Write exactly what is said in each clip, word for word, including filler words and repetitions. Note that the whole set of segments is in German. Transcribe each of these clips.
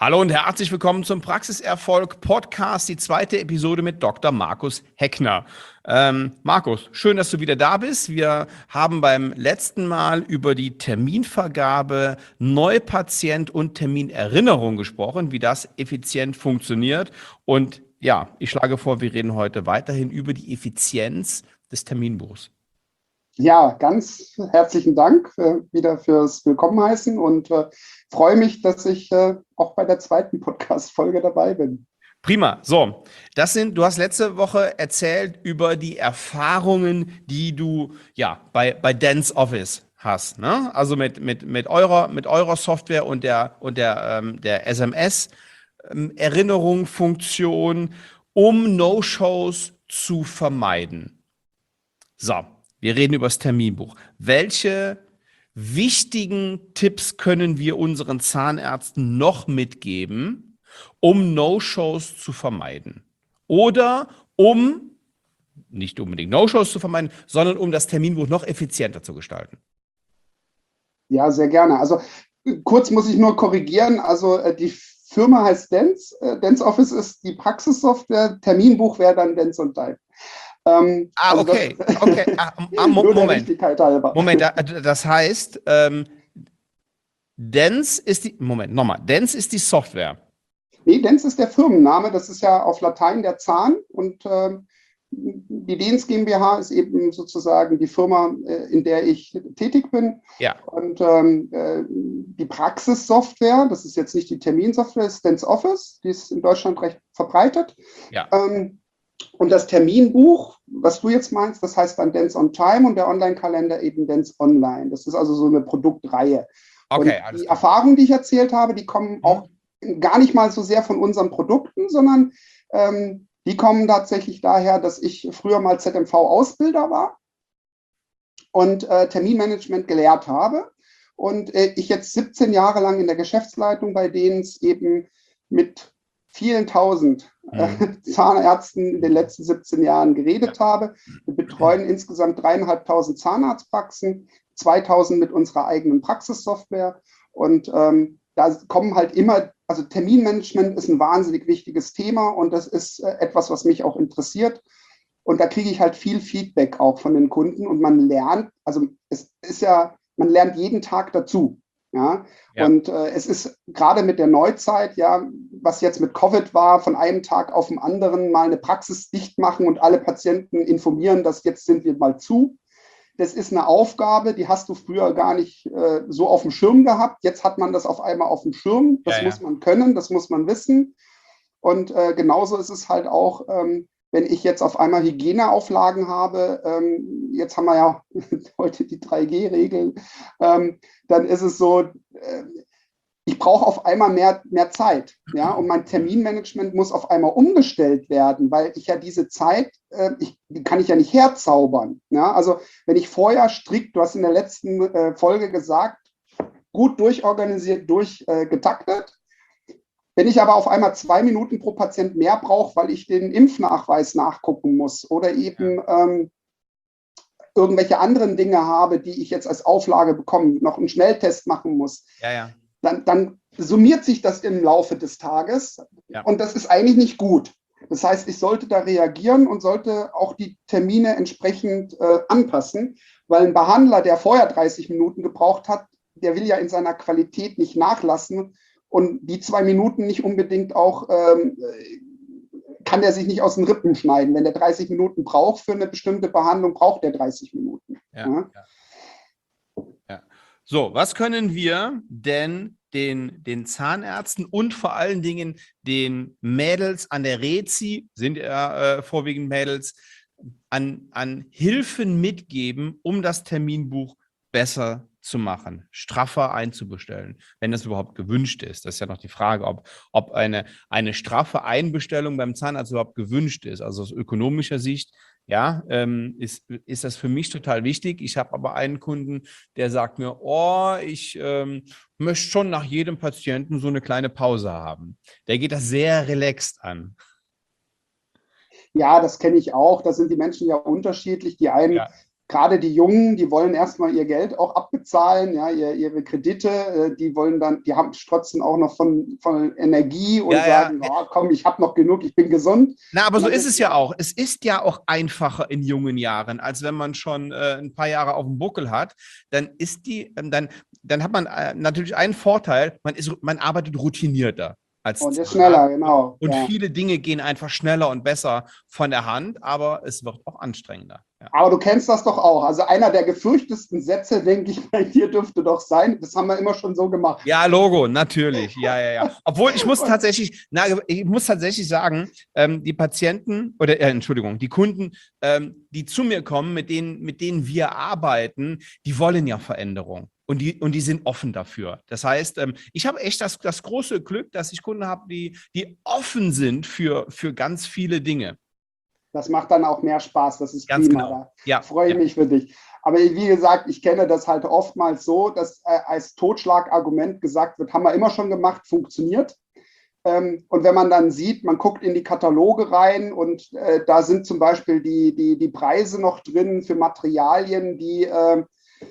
Hallo und herzlich willkommen zum Praxiserfolg Podcast, die zweite Episode mit Doktor Markus Heckner. Ähm, Markus, schön, dass du wieder da bist. Wir haben beim letzten Mal über die Terminvergabe, Neupatient und Terminerinnerung gesprochen, wie das effizient funktioniert. Und ja, ich schlage vor, wir reden heute weiterhin über die Effizienz des Terminbuchs. Ja, ganz herzlichen Dank äh, wieder fürs Willkommenheißen und äh, freue mich, dass ich äh, auch bei der zweiten Podcast-Folge dabei bin. Prima. So, das sind, du hast letzte Woche erzählt über die Erfahrungen, die du ja bei, bei Dance Office hast, ne? Also mit, mit, mit eurer, mit eurer Software und der, und der, ähm, der S M S-Erinnerung-Funktion, um No-Shows zu vermeiden. So, wir reden über das Terminbuch. Welche wichtigen Tipps können wir unseren Zahnärzten noch mitgeben, um No-Shows zu vermeiden? Oder um, nicht unbedingt No-Shows zu vermeiden, sondern um das Terminbuch noch effizienter zu gestalten? Ja, sehr gerne. Also kurz muss ich nur korrigieren. Also äh, die Firma heißt Dance. Äh, Dance Office ist die Praxissoftware. Terminbuch wäre dann Dance und Type. Ähm, Ah, also okay. das, okay. Ah, ah, Mo- nur der Moment. Richtigkeit halber. Moment, da- das heißt, ähm, Dance ist die, Moment, nochmal, Dance ist die Software. Nee, Dens ist der Firmenname, das ist ja auf Latein der Zahn und ähm, die Dens GmbH ist eben sozusagen die Firma, äh, in der ich tätig bin. Ja. Und ähm, äh, die Praxissoftware, das ist jetzt nicht die Terminsoftware, ist Dens Office, die ist in Deutschland recht verbreitet. Ja. Ähm, und das Terminbuch, was du jetzt meinst, das heißt dann Dens on Time und der Online-Kalender eben Dens Online. Das ist also so eine Produktreihe. Okay, und alles die klar. Erfahrungen, die ich erzählt habe, die kommen Mhm. auch gar nicht mal so sehr von unseren Produkten, sondern ähm, die kommen tatsächlich daher, dass ich früher mal Z M V-Ausbilder war und äh, Terminmanagement gelehrt habe. Und äh, ich jetzt siebzehn Jahre lang in der Geschäftsleitung, bei denen es eben mit vielen tausend äh, Mhm. Zahnärzten in den letzten siebzehn Jahren geredet habe. Wir betreuen insgesamt dreieinhalbtausend Zahnarztpraxen, zweitausend mit unserer eigenen Praxissoftware. Und ähm, da kommen halt immer, also Terminmanagement ist ein wahnsinnig wichtiges Thema und das ist äh, etwas, was mich auch interessiert. Und da kriege ich halt viel Feedback auch von den Kunden und man lernt, also es ist ja, man lernt jeden Tag dazu. Ja, Ja. und äh, es ist gerade mit der Neuzeit, ja, was jetzt mit Covid war, von einem Tag auf den anderen mal eine Praxis dicht machen und alle Patienten informieren, dass jetzt sind wir mal zu. Das ist eine Aufgabe, die hast du früher gar nicht äh, so auf dem Schirm gehabt. Jetzt hat man das auf einmal auf dem Schirm. Das Ja, ja. muss man können, das muss man wissen. Und äh, genauso ist es halt auch, ähm, wenn ich jetzt auf einmal Hygieneauflagen habe, ähm, jetzt haben wir ja heute die drei G Regel, ähm, dann ist es so, äh, ich brauche auf einmal mehr, mehr Zeit. Ja? Und mein Terminmanagement muss auf einmal umgestellt werden, weil ich ja diese Zeit, äh, ich, die kann ich ja nicht herzaubern. Ja? Also wenn ich vorher strikt, du hast in der letzten äh, Folge gesagt, gut durchorganisiert, durchgetaktet, äh, wenn ich aber auf einmal zwei Minuten pro Patient mehr brauche, weil ich den Impfnachweis nachgucken muss oder eben ja. ähm, irgendwelche anderen Dinge habe, die ich jetzt als Auflage bekomme, noch einen Schnelltest machen muss, Ja, ja. Dann, dann summiert sich das im Laufe des Tages Ja. und das ist eigentlich nicht gut. Das heißt, ich sollte da reagieren und sollte auch die Termine entsprechend äh, anpassen, weil ein Behandler, der vorher dreißig Minuten gebraucht hat, der will ja in seiner Qualität nicht nachlassen. Und die zwei Minuten nicht unbedingt auch, ähm, kann der sich nicht aus den Rippen schneiden. Wenn der dreißig Minuten braucht für eine bestimmte Behandlung, braucht der dreißig Minuten. Ja, ja? Ja. Ja. So, was können wir denn den, den Zahnärzten und vor allen Dingen den Mädels an der Rezi, sind ja äh, vorwiegend Mädels, an, an Hilfen mitgeben, um das Terminbuch besser zu machen, straffer einzubestellen, wenn das überhaupt gewünscht ist. Das ist ja noch die Frage, ob, ob eine, eine straffe Einbestellung beim Zahnarzt überhaupt gewünscht ist. Also aus ökonomischer Sicht, ja, ähm, ist, ist das für mich total wichtig. Ich habe aber einen Kunden, der sagt mir, oh, ich ähm, möchte schon nach jedem Patienten so eine kleine Pause haben. Der geht das sehr relaxed an. Ja, das kenne ich auch. Da sind die Menschen ja unterschiedlich. Die einen Ja. gerade die Jungen, die wollen erstmal ihr Geld auch abbezahlen, ja, ihr, ihre Kredite, äh, die wollen dann, die haben strotzen auch noch von, von Energie und Ja, sagen, ja. oh, komm, ich habe noch genug, ich bin gesund. Na, aber Und so dann ist es ja auch. Es ist ja auch einfacher in jungen Jahren, als wenn man schon äh, ein paar Jahre auf dem Buckel hat. Dann ist die, ähm, dann, dann hat man äh, natürlich einen Vorteil, man ist, man arbeitet routinierter als und ist Zahnarzt. schneller, genau. Und Ja. viele Dinge gehen einfach schneller und besser von der Hand, aber es wird auch anstrengender. Ja. Aber du kennst das doch auch. Also einer der gefürchtesten Sätze, denke ich, bei dir dürfte doch sein, das haben wir immer schon so gemacht. Ja, Logo, natürlich. Ja, ja, ja. Obwohl ich muss Und, tatsächlich, na, ich muss tatsächlich sagen, ähm, die Patienten oder äh, Entschuldigung, die Kunden, ähm, die zu mir kommen, mit denen, mit denen wir arbeiten, die wollen ja Veränderung. Und die, und die sind offen dafür. Das heißt, ähm, ich habe echt das, das große Glück, dass ich Kunden habe, die, die offen sind für, für ganz viele Dinge. das macht dann auch mehr Spaß, das ist Ganz prima. genau. Da Ja, freue ich ja. mich für dich. Aber wie gesagt, ich kenne das halt oftmals so, dass äh, als Totschlagargument gesagt wird, haben wir immer schon gemacht, funktioniert. Ähm, und wenn man dann sieht, man guckt in die Kataloge rein und äh, da sind zum Beispiel die, die, die Preise noch drin für Materialien, die äh,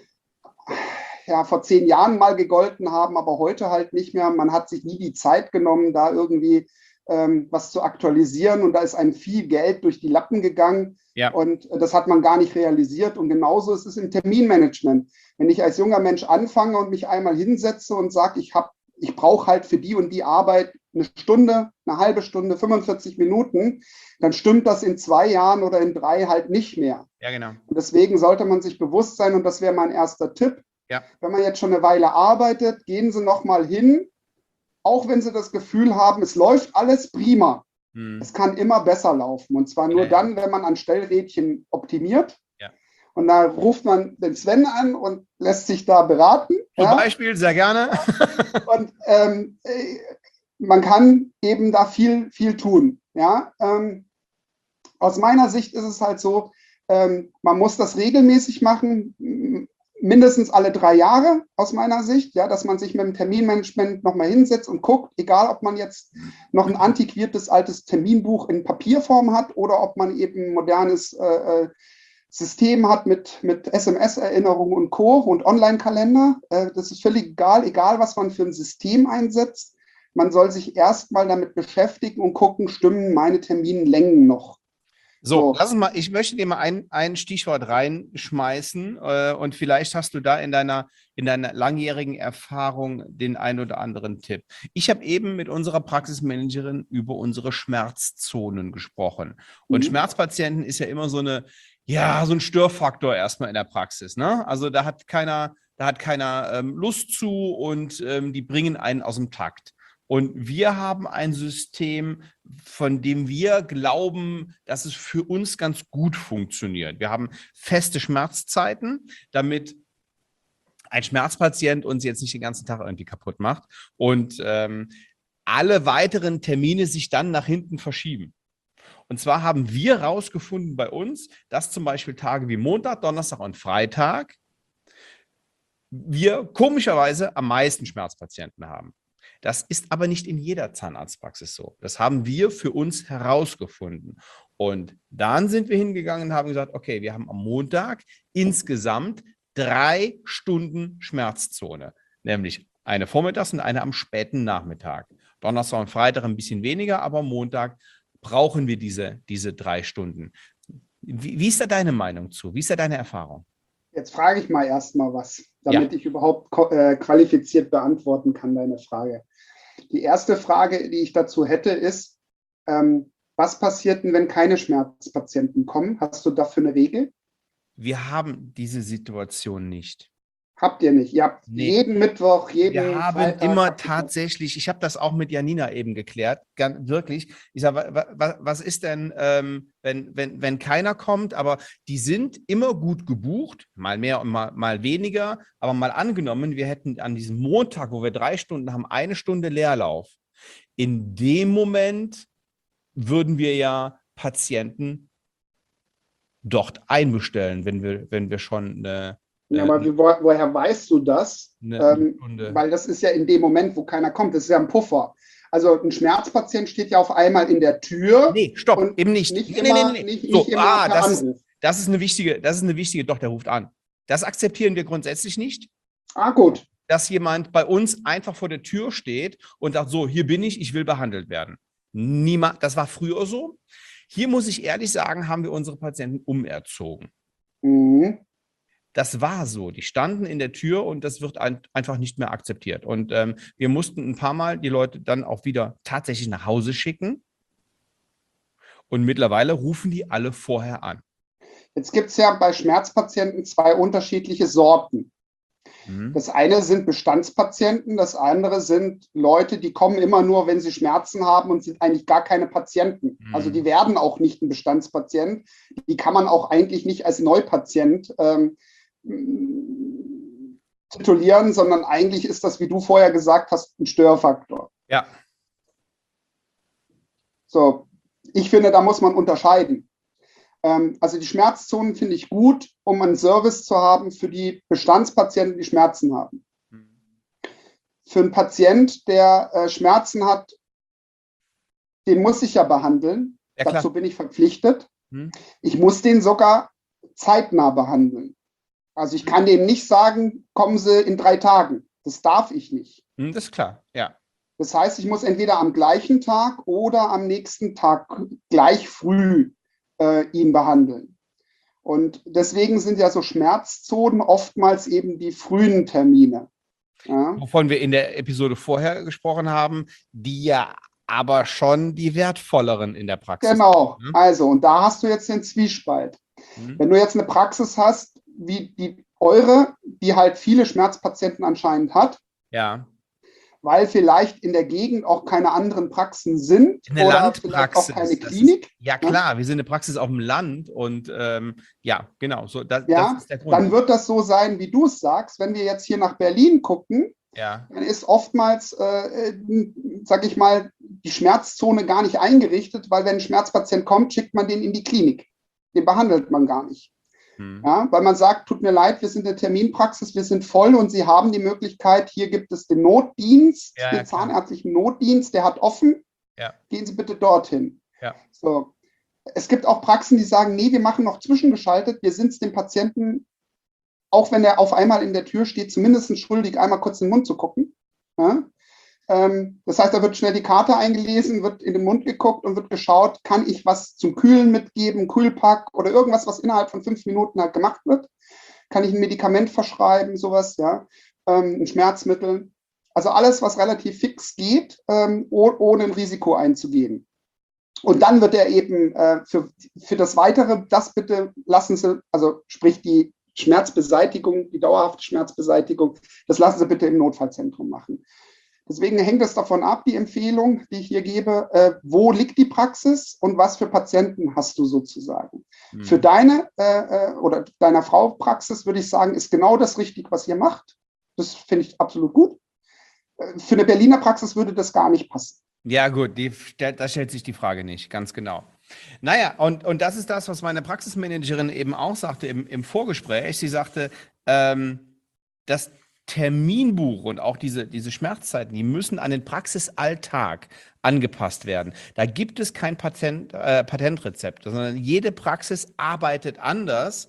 ja, vor zehn Jahren mal gegolten haben, aber heute halt nicht mehr. Man hat sich nie die Zeit genommen, da irgendwie ähm, was zu aktualisieren und da ist einem viel Geld durch die Lappen gegangen. Ja. Und das hat man gar nicht realisiert. Und genauso ist es im Terminmanagement. Wenn ich als junger Mensch anfange und mich einmal hinsetze und sage, ich habe, ich brauche halt für die und die Arbeit eine Stunde, eine halbe Stunde, fünfundvierzig Minuten, dann stimmt das in zwei Jahren oder in drei halt nicht mehr. Ja, genau. Und deswegen sollte man sich bewusst sein, und das wäre mein erster Tipp, Ja. wenn man jetzt schon eine Weile arbeitet, gehen Sie noch mal hin, auch wenn Sie das Gefühl haben, es läuft alles prima. Hm. Es kann immer besser laufen. Und zwar nur Ja, ja. dann, wenn man an Stellrädchen optimiert. Ja. Und da ruft man den Sven an und lässt sich da beraten. Zum ja. Beispiel, sehr gerne. Und ähm, man kann eben da viel, viel tun. Ja. Ähm, aus meiner Sicht ist es halt so, ähm, man muss das regelmäßig machen, mindestens alle drei Jahre aus meiner Sicht, ja, dass man sich mit dem Terminmanagement nochmal hinsetzt und guckt, egal ob man jetzt noch ein antiquiertes altes Terminbuch in Papierform hat oder ob man eben ein modernes äh, System hat mit, mit S M S-Erinnerungen und Co. und Online-Kalender. Äh, das ist völlig egal, egal was man für ein System einsetzt. Man soll sich erstmal damit beschäftigen und gucken, stimmen meine Terminlängen noch. So, So. lass uns mal, ich möchte dir mal ein, ein Stichwort reinschmeißen äh, und vielleicht hast du da in deiner, in deiner langjährigen Erfahrung den ein oder anderen Tipp. Ich habe eben mit unserer Praxismanagerin über unsere Schmerzzonen gesprochen. Und Mhm. Schmerzpatienten ist ja immer so eine, ja, so ein Störfaktor erstmal in der Praxis, ne? Also da hat keiner, da hat keiner ähm, Lust zu und ähm, die bringen einen aus dem Takt. Und wir haben ein System, von dem wir glauben, dass es für uns ganz gut funktioniert. Wir haben feste Schmerzzeiten, damit ein Schmerzpatient uns jetzt nicht den ganzen Tag irgendwie kaputt macht und ähm, alle weiteren Termine sich dann nach hinten verschieben. Und zwar haben wir herausgefunden bei uns, dass zum Beispiel Tage wie Montag, Donnerstag und Freitag wir komischerweise am meisten Schmerzpatienten haben. Das ist aber nicht in jeder Zahnarztpraxis so. Das haben wir für uns herausgefunden. Und dann sind wir hingegangen und haben gesagt, okay, wir haben am Montag insgesamt drei Stunden Schmerzzone, nämlich eine vormittags und eine am späten Nachmittag. Donnerstag und Freitag ein bisschen weniger, aber Montag brauchen wir diese, diese drei Stunden. Wie, wie ist da deine Meinung zu? Wie ist da deine Erfahrung? Jetzt frage ich mal erstmal was, damit ja. ich überhaupt äh, qualifiziert beantworten kann, deine Frage. Die erste Frage, die ich dazu hätte, ist, ähm, was passiert denn, wenn keine Schmerzpatienten kommen? Hast du dafür eine Regel? Wir haben diese Situation nicht. Habt ihr nicht? Ihr habt nee. jeden Mittwoch, jeden Wir haben Freitag, immer tatsächlich, ich habe das auch mit Janina eben geklärt, ganz, wirklich. Ich sage, was, was ist denn, ähm, wenn, wenn, wenn keiner kommt, aber die sind immer gut gebucht, mal mehr und mal, mal weniger, aber mal angenommen, wir hätten an diesem Montag, wo wir drei Stunden haben, eine Stunde Leerlauf. In dem Moment würden wir ja Patienten dort einbestellen, wenn wir, wenn wir schon eine Ja, aber wie, woher weißt du das? Eine, ähm, eine weil das ist ja in dem Moment, wo keiner kommt, das ist ja ein Puffer. Also ein Schmerzpatient steht ja auf einmal in der Tür. Nee, stopp, und eben nicht. Nicht nee, immer, nee, nee, nee. Nicht, so, nicht immer ah, per das Anruf. ist, das ist eine wichtige, das ist eine wichtige, doch, der ruft an. Das akzeptieren wir grundsätzlich nicht. Ah, gut. Dass jemand bei uns einfach vor der Tür steht und sagt, so, hier bin ich, ich will behandelt werden. Niemand, das war früher so. Hier muss ich ehrlich sagen, haben wir unsere Patienten umerzogen. Mhm. Das war so. Die standen in der Tür und das wird ein, einfach nicht mehr akzeptiert. Und ähm, wir mussten ein paar Mal die Leute dann auch wieder tatsächlich nach Hause schicken. Und mittlerweile rufen die alle vorher an. Jetzt gibt es ja bei Schmerzpatienten zwei unterschiedliche Sorten. Mhm. Das eine sind Bestandspatienten, das andere sind Leute, die kommen immer nur, wenn sie Schmerzen haben und sind eigentlich gar keine Patienten. Mhm. Also die werden auch nicht ein Bestandspatient. Die kann man auch eigentlich nicht als Neupatient ähm, titulieren, sondern eigentlich ist das, wie du vorher gesagt hast, ein Störfaktor. Ja. So, ich finde, da muss man unterscheiden. Ähm, also die Schmerzzonen finde ich gut, um einen Service zu haben für die Bestandspatienten, die Schmerzen haben. Für einen Patient, der äh, Schmerzen hat, den muss ich ja behandeln. Ja, Dazu klar. bin ich verpflichtet. Mhm. Ich muss den sogar zeitnah behandeln. Also ich kann denen nicht sagen, kommen Sie in drei Tagen. Das darf ich nicht. Mhm, das ist klar, ja. Das heißt, ich muss entweder am gleichen Tag oder am nächsten Tag gleich früh äh, ihn behandeln. Und deswegen sind ja so Schmerzzonen oftmals eben die frühen Termine. Ja. Wovon wir in der Episode vorher gesprochen haben, die ja aber schon die wertvolleren in der Praxis Genau, sind. Ne? also und da hast du jetzt den Zwiespalt. Mhm. Wenn du jetzt eine Praxis hast, wie die eure, die halt viele Schmerzpatienten anscheinend hat, Ja. weil vielleicht in der Gegend auch keine anderen Praxen sind Eine oder vielleicht auch Landpraxis. keine Das Klinik. Ist, ja, klar, wir sind eine Praxis auf dem Land und ähm, ja, genau, so, das, das Ja, ist der Grund. dann wird das so sein, wie du es sagst. Wenn wir jetzt hier nach Berlin gucken, Ja. dann ist oftmals, äh, sag ich mal, die Schmerzzone gar nicht eingerichtet, weil wenn ein Schmerzpatient kommt, schickt man den in die Klinik. Den behandelt man gar nicht. Hm. Ja, weil man sagt, tut mir leid, wir sind eine Terminpraxis, wir sind voll und Sie haben die Möglichkeit, hier gibt es den Notdienst, Ja, den ja, klar. zahnärztlichen Notdienst, der hat offen. Ja. Gehen Sie bitte dorthin. Ja. So. Es gibt auch Praxen, die sagen, nee, wir machen noch zwischengeschaltet, wir sind es dem Patienten, auch wenn er auf einmal in der Tür steht, zumindest schuldig, einmal kurz in den Mund zu gucken. Ja? Ähm, das heißt, da wird schnell die Karte eingelesen, wird in den Mund geguckt und wird geschaut, kann ich was zum Kühlen mitgeben, Kühlpack oder irgendwas, was innerhalb von fünf Minuten halt gemacht wird. Kann ich ein Medikament verschreiben, sowas, ja, ähm, ein Schmerzmittel. Also alles, was relativ fix geht, ähm, oh, ohne ein Risiko einzugehen. Und dann wird er eben äh, für, für das Weitere, das bitte lassen Sie, also sprich die Schmerzbeseitigung, die dauerhafte Schmerzbeseitigung, das lassen Sie bitte im Notfallzentrum machen. Deswegen hängt es davon ab, die Empfehlung, die ich hier gebe, äh, wo liegt die Praxis und was für Patienten hast du sozusagen. Mhm. Für deine äh, oder deiner Frau Praxis würde ich sagen, ist genau das richtig, was ihr macht. Das finde ich absolut gut. Für eine Berliner Praxis würde das gar nicht passen. Ja, gut, die, da stellt sich die Frage nicht, ganz genau. Naja, und, und das ist das, was meine Praxismanagerin eben auch sagte im, im Vorgespräch. Sie sagte, ähm, das Terminbuch und auch diese, diese Schmerzzeiten, die müssen an den Praxisalltag angepasst werden. Da gibt es kein Patent, äh, Patentrezept, sondern jede Praxis arbeitet anders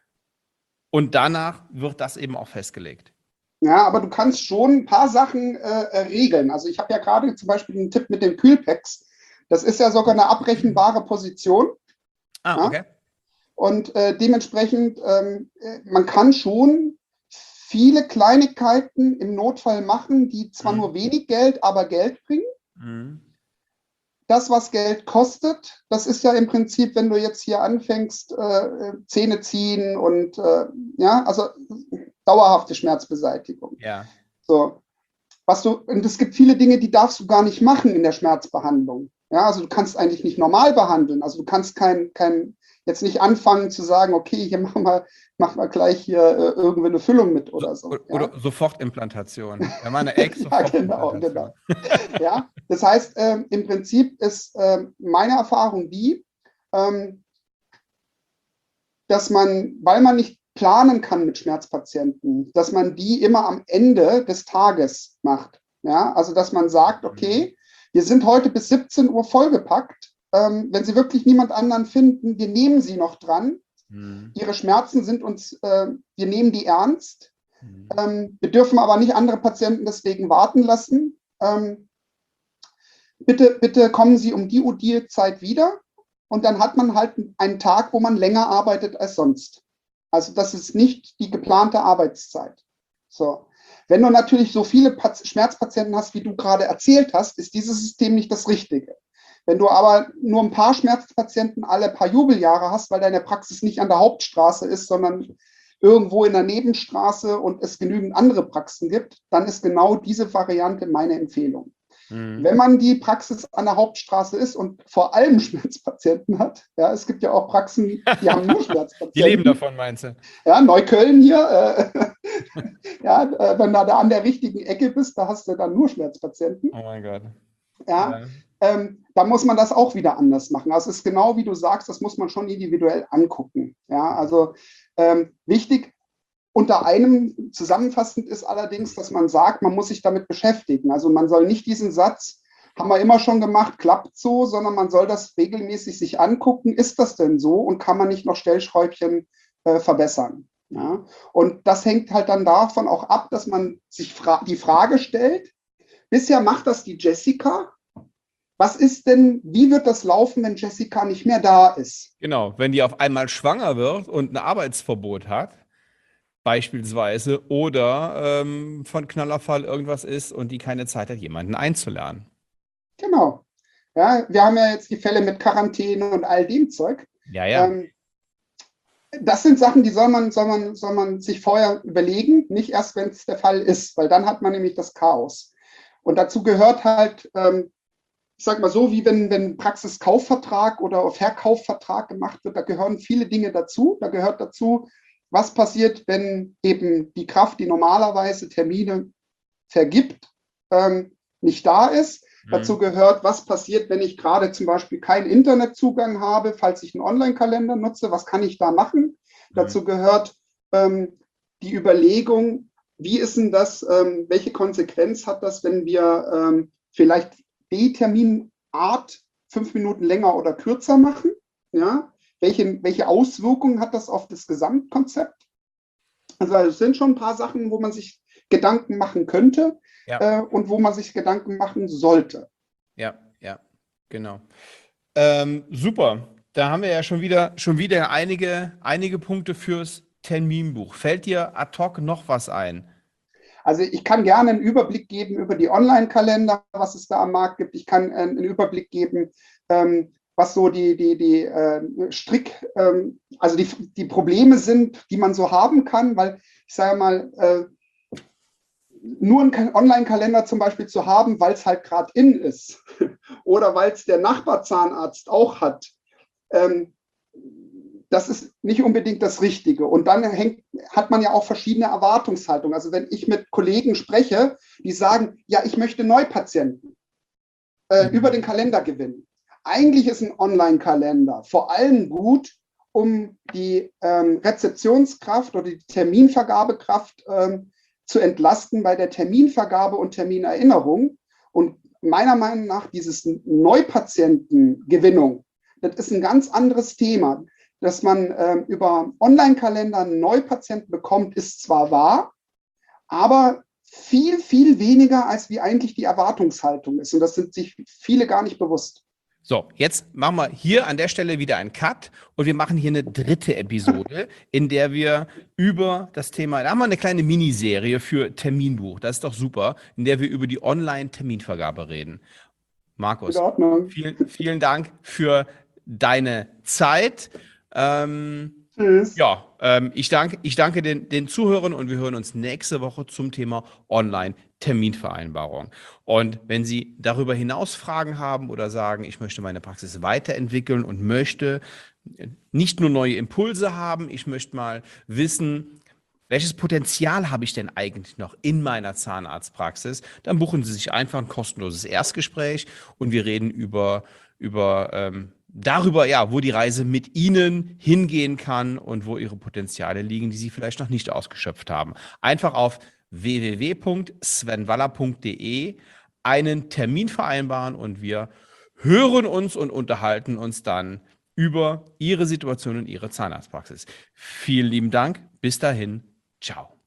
und danach wird das eben auch festgelegt. Ja, aber du kannst schon ein paar Sachen äh, regeln. Also ich habe ja gerade zum Beispiel einen Tipp mit den Kühlpacks. Das ist ja sogar eine abrechenbare Position. Ah, okay. Ja? Und äh, dementsprechend, ähm, man kann schon viele Kleinigkeiten im Notfall machen, die zwar mhm. nur wenig Geld, aber Geld bringen. Mhm. Das, was Geld kostet, das ist ja im Prinzip, wenn du jetzt hier anfängst, äh, Zähne ziehen und äh, ja, also dauerhafte Schmerzbeseitigung. Ja. So. Was du, und es gibt viele Dinge, die darfst du gar nicht machen in der Schmerzbehandlung. Ja, also du kannst eigentlich nicht normal behandeln. Also du kannst kein, kein, jetzt nicht anfangen zu sagen, okay, hier machen wir, machen wir gleich hier äh, irgendwie eine Füllung mit oder so. Oder, ja? oder Sofortimplantation. Wenn man eine Ex ja, genau, genau. Ja, das heißt, ähm, im Prinzip ist ähm, meine Erfahrung die, ähm, dass man, weil man nicht planen kann mit Schmerzpatienten, dass man die immer am Ende des Tages macht. Ja, also dass man sagt, okay, wir sind heute bis siebzehn Uhr vollgepackt. Ähm, wenn Sie wirklich niemand anderen finden, wir nehmen Sie noch dran. Mhm. Ihre Schmerzen sind uns, äh, wir nehmen die ernst. Mhm. Ähm, wir dürfen aber nicht andere Patienten deswegen warten lassen. Ähm, bitte, bitte kommen Sie um die und die Zeit wieder. Und dann hat man halt einen Tag, wo man länger arbeitet als sonst. Also das ist nicht die geplante Arbeitszeit. So. Wenn du natürlich so viele Schmerzpatienten hast, wie du gerade erzählt hast, ist dieses System nicht das Richtige. Wenn du aber nur ein paar Schmerzpatienten alle paar Jubeljahre hast, weil deine Praxis nicht an der Hauptstraße ist, sondern irgendwo in der Nebenstraße und es genügend andere Praxen gibt, dann ist genau diese Variante meine Empfehlung. Mhm. Wenn man die Praxis an der Hauptstraße ist und vor allem Schmerzpatienten hat, ja, es gibt ja auch Praxen, die haben nur Schmerzpatienten. Die leben davon, meinst du? Ja, Neukölln hier, äh, ja, äh, wenn du da an der richtigen Ecke bist, da hast du dann nur Schmerzpatienten. Oh mein Gott. Ja, ja. Ähm, da muss man das auch wieder anders machen. Also es ist genau wie du sagst, das muss man schon individuell angucken. Ja, also ähm, wichtig unter einem zusammenfassend ist allerdings, dass man sagt, man muss sich damit beschäftigen. Also man soll nicht diesen Satz, haben wir immer schon gemacht, klappt so, sondern man soll das regelmäßig sich angucken, ist das denn so und kann man nicht noch Stellschräubchen äh, verbessern. Ja? Und das hängt halt dann davon auch ab, dass man sich fra- die Frage stellt, bisher macht das die Jessica. Was ist denn, wie wird das laufen, wenn Jessica nicht mehr da ist? Genau, wenn die auf einmal schwanger wird und ein Arbeitsverbot hat, beispielsweise, oder ähm, von Knallerfall irgendwas ist und die keine Zeit hat, jemanden einzulernen. Genau. Ja, wir haben ja jetzt die Fälle mit Quarantäne und all dem Zeug. Ja, ja. Ähm, das sind Sachen, die soll man, soll man, soll man sich vorher überlegen, nicht erst, wenn es der Fall ist, weil dann hat man nämlich das Chaos. Und dazu gehört halt, ähm, ich sag mal so, wie wenn, wenn Praxiskaufvertrag oder Verkaufvertrag gemacht wird, da gehören viele Dinge dazu. Da gehört dazu, was passiert, wenn eben die Kraft, die normalerweise Termine vergibt, ähm, nicht da ist. Mhm. Dazu gehört, was passiert, wenn ich gerade zum Beispiel keinen Internetzugang habe, falls ich einen Online-Kalender nutze, was kann ich da machen? Mhm. Dazu gehört ähm, die Überlegung, wie ist denn das, ähm, welche Konsequenz hat das, wenn wir ähm, vielleicht die Terminart fünf Minuten länger oder kürzer machen? Ja? Welche, welche Auswirkungen hat das auf das Gesamtkonzept? Also es sind schon ein paar Sachen, wo man sich Gedanken machen könnte, ja. äh, und wo man sich Gedanken machen sollte. Ja, ja, genau. Ähm, super. Da haben wir ja schon wieder, schon wieder einige, einige Punkte fürs Terminbuch. Fällt dir ad hoc noch was ein? Also ich kann gerne einen Überblick geben über die Online-Kalender, was es da am Markt gibt. Ich kann äh, einen Überblick geben, ähm, was so die, die, die äh, Strick, ähm, also die, die Probleme sind, die man so haben kann, weil ich sage mal, äh, nur einen Online-Kalender zum Beispiel zu haben, weil es halt gerade in ist oder weil es der Nachbarzahnarzt auch hat, ähm, das ist nicht unbedingt das Richtige. Und dann hängt, hat man ja auch verschiedene Erwartungshaltungen. Also wenn ich mit Kollegen spreche, die sagen, ja, ich möchte Neupatienten äh, mhm. über den Kalender gewinnen. Eigentlich ist ein Online-Kalender vor allem gut, um die ähm, Rezeptionskraft oder die Terminvergabekraft ähm, zu entlasten bei der Terminvergabe und Terminerinnerung. Und meiner Meinung nach dieses Neupatientengewinnung, das ist ein ganz anderes Thema. Dass man äh, über Online-Kalender einen Neupatienten bekommt, ist zwar wahr, aber viel, viel weniger, als wie eigentlich die Erwartungshaltung ist. Und das sind sich viele gar nicht bewusst. So, jetzt machen wir hier an der Stelle wieder einen Cut und wir machen hier eine dritte Episode, in der wir über das Thema, da haben wir eine kleine Miniserie für Terminbuch, das ist doch super, in der wir über die Online-Terminvergabe reden. Markus, vielen, vielen Dank für deine Zeit. Ähm, Tschüss. Ja, ähm, ich danke, ich danke den, den Zuhörern und wir hören uns nächste Woche zum Thema Online-Terminvereinbarung. Und wenn Sie darüber hinaus Fragen haben oder sagen, ich möchte meine Praxis weiterentwickeln und möchte nicht nur neue Impulse haben, ich möchte mal wissen, welches Potenzial habe ich denn eigentlich noch in meiner Zahnarztpraxis, dann buchen Sie sich einfach ein kostenloses Erstgespräch und wir reden über, über ähm, darüber, ja, wo die Reise mit Ihnen hingehen kann und wo Ihre Potenziale liegen, die Sie vielleicht noch nicht ausgeschöpft haben. Einfach auf w w w punkt sven waller punkt de einen Termin vereinbaren und wir hören uns und unterhalten uns dann über Ihre Situation in Ihrer Zahnarztpraxis. Vielen lieben Dank. Bis dahin. Ciao.